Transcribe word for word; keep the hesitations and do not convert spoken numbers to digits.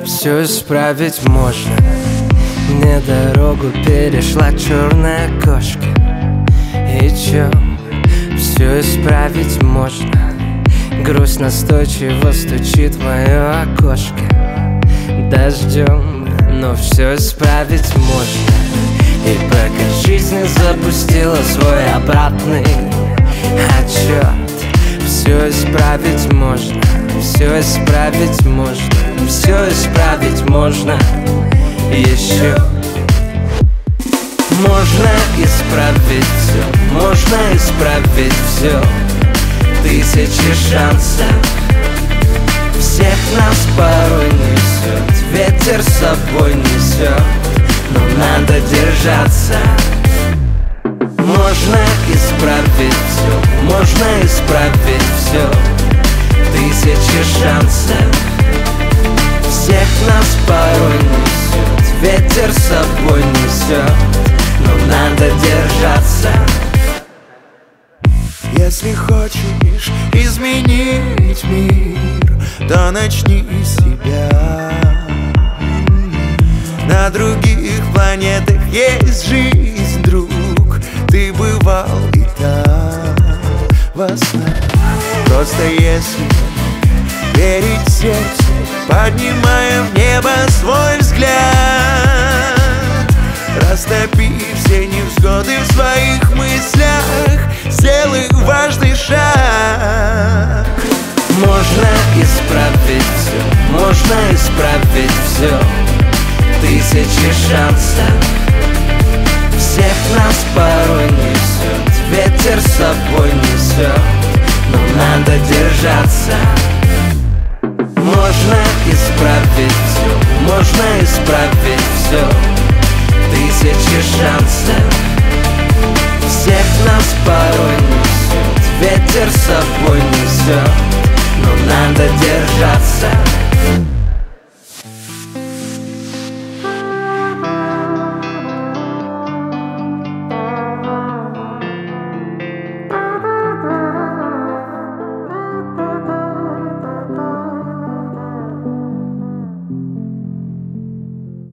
все исправить можно. Мне дорогу перешла черная кошка. И чё, все исправить можно. Грусть настойчиво стучит в мое окошко дождем, но все исправить можно. И пока жизнь не запустила свой обратный отчет, все исправить можно, все исправить можно, все исправить можно еще. Можно исправить все, можно исправить все. Тысячи шансов, всех нас порой несет, ветер с собой несет, но надо держаться. Можно исправить все, можно исправить все. Тысячи шансов, всех нас порой несет, ветер с собой несет, но надо держаться. Если хочешь изменить мир, то начни с себя. На других планетах есть жизнь, друг. Ты бывал и там во снах. Просто если верить сердцу, поднимая в небо свой взгляд, растопи все невзгоды в своих мыслях, сделай важный шаг. Можно исправить все, можно исправить все. Тысячи шансов, всех нас порой несет, ветер с собой несет, но надо держаться. Можно исправить все, можно исправить все. Тысячи шансов, всех нас порой несет, ветер с собой несет, но надо держаться.